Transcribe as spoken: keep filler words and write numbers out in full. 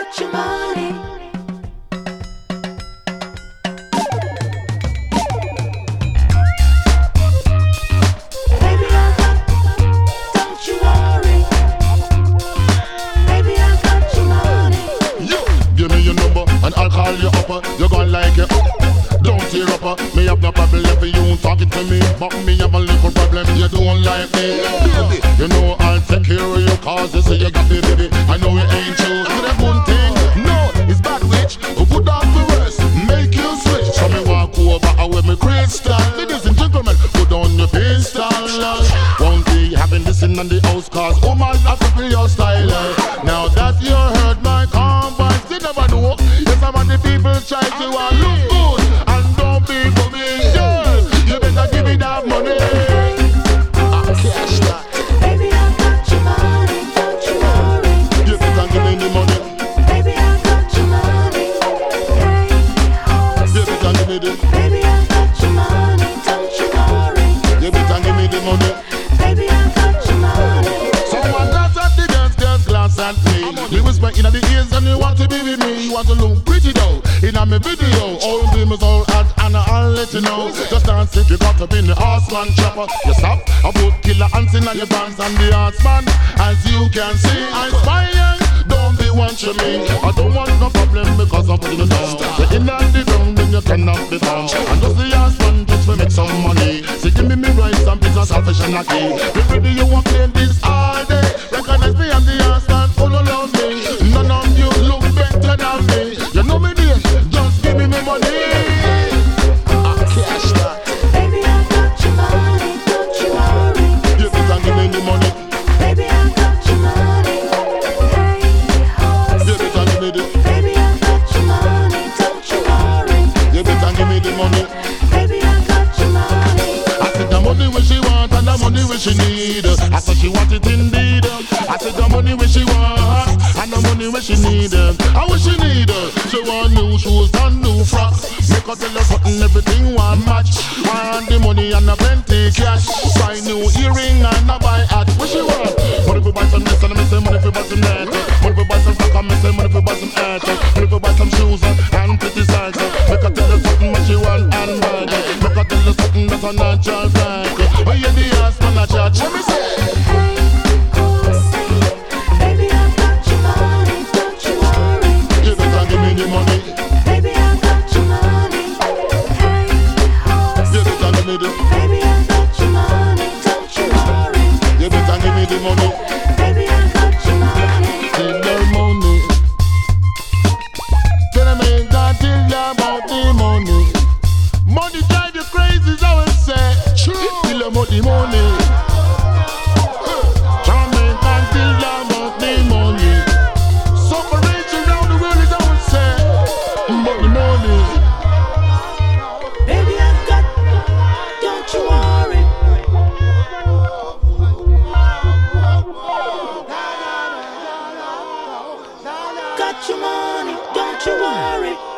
got your money. Baby, I got, don't you worry. Baby, I got your money. Yo, give me your number and I'll call you up. You're gonna like it. Don't tear up. Me have no problem if you talking to me, but me have a little problem. You don't like me, baby. You know I'll take care of you 'cause you say you got me, baby. I know it ain't true. Is that one thing? No, it's bad witch. Who put off the worst, make you switch. So me walk over and with me crystal. Ladies and gentlemen, put on your pistol. Won't be having this in the house 'cause woman have to be your style. Now that you heard my convoice, you never know. If some of the people try to uh, look good and don't be for me, yes. You better give me that money. Ah, cash that. Baby, I got your money, don't you worry. You better give me the money. Baby, I got your money. Hey, You better give me the. baby, I got your money, don't you worry. You better give me the money. Baby, I got your money. Someone glass at the girls, girls glance at me. You whisper in the ears and you want to be with me. You want to look pretty though. In a me video, all them is all hot and I'll let you know. Just dance if you got up in the horseman chopper. You stop, I put killer ants in your pants and the horseman. As you can see, I'm spying. Don't be watching me. I don't want no problem because I'm putting it down. You're in and the ground then you cannot be found. And just the horseman just to make some money. See, give me me rights and peace and salvation again. Be ready, you want playing this all day. Recognize me and the horseman, full of love me. None of you look better than me. You know me there, just give me me money. I cash that. Baby, I got your money, don't you worry. You better give me the money. Baby, I got your money. Hey, You better give me the. baby, I got your money, don't you worry. You better give me the money. Baby, I got your money. I said the money where she want and the money where she need. I said she want it indeed. I said the money where she want and the money where she need. I wish she need. She want new shoes and new frocks. Make her tell her something, everything one match. Want the money and a plenty cash. Buy new earring and a buy hat. What she want? Money for buy some this and I say money for buy some that. Money for buy some frock and I say money for buy some hat. Money for buy some shoes and pretty size. Make her tell her something what she want and buy. Make her tell her something that's a natural fact. Oh yeah, the ass man a charge. Let me say. Hey, baby, I got your money, don't you worry. You better give me the money. Baby, I got your money. Hey, You better give me the. baby, I got your money, don't you worry. You better give me the money. Baby, I got your money. Take the money. Can I make that till you about the money? Money drive you crazy, is how it say. Till you about the money. Can't make that till you about the money. Separation round the world is how it say. About the money. Baby, I got, don't you worry. Got your money, don't you worry.